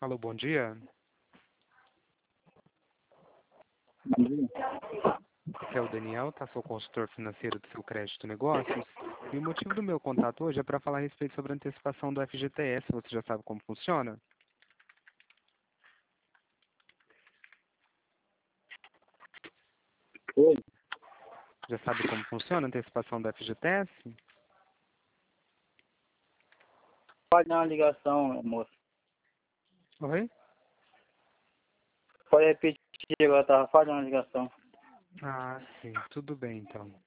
Alô, bom dia. Bom dia. Aqui é o Daniel, sou consultor financeiro do seu crédito negócios. E o motivo do meu contato hoje é para falar a respeito sobre a antecipação do FGTS. Você já sabe como funciona? Oi, Já sabe como funciona a antecipação do FGTS? pode dar uma ligação, moço. Oi? Pode repetir agora, tava fazendo uma ligação. Ah, sim. Tudo bem, então.